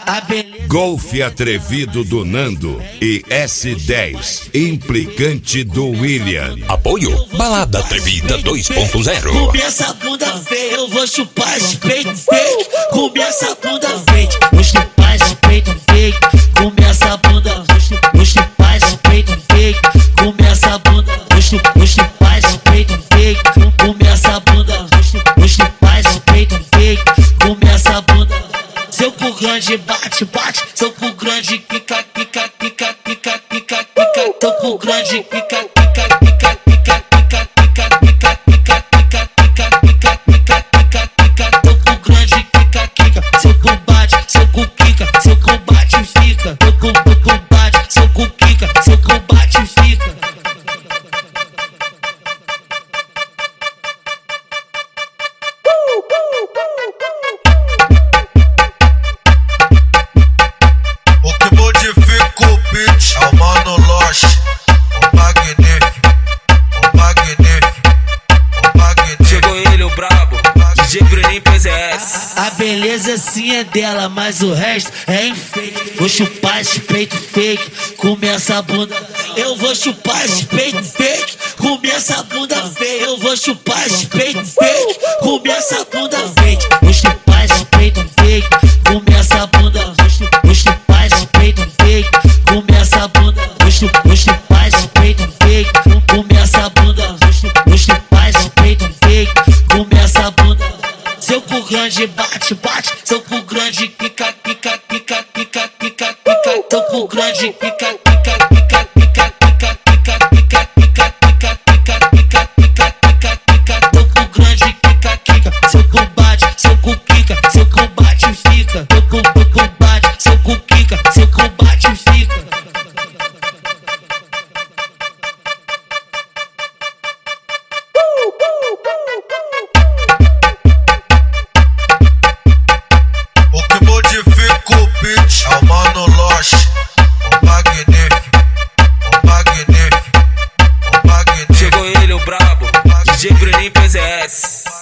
Golfe atrevido do Nando e S10 implicante do William. Apoio Balada Atrevida 2.0. Começa a bunda feia, eu vou chupar esse peito fake. Começa a bunda feia, vou chupar esse peito fake. Começa a bunda, vou chupar esse peito fake. Começa a bunda, vou chupar esse peito fake. Começa a bunda, vou chupar esse peito fake. Começa a bunda. Seu cu grande bate, bate. Seu cu grande pica, pica, pica, pica, pica, pica. Seu cu grande pica, pica, pica, pica, pica, pica, pica, pica, pica, pica, pica, pica, pica, pica. Seu cu grande pica, pica. Seu cu bate, seu cu pica. Seu cu bate e fica. Seu cu bate, seu cu pica. Seu cu bate e fica. É o Mano Loche, o magnífico, o magnífico, o magnífico. Chegou ele, o brabo, DJ Bruninho PZS. A beleza sim é dela, mas o resto é enfeite. Vou chupar esse peito fake, começa a bunda. Eu vou chupar esse peito fake, começa a bunda feia. Eu vou chupar esse peito fake, começa a bunda fake. Vou chupar esse peito fake, começa a bunda. Vou chupar esse peito fake, começa a bunda. Vou chupar esse peito fake, começa a bunda. Vou chupar esse peito fake, começa a bunda. Seu cu grande bate, bate. Seu cu grande pica, pica, pica, pica, pica, pica. Seu cu grande pica, pica, pica, pica, pica, pica, pica, pica, pica, pica, pica, pica, pica, pica. Seu cu grande pica, pica. Seu cu bate, seu cu pica. Seu cu bate e fica. Seu cu bate, seu cu pica. Seu cu bate e fica. O que modifica o beat é o Mano Loche, o magnífico, o magnífico, o magnífico. Chegou ele, o brabo, DJ Bruninho PZS.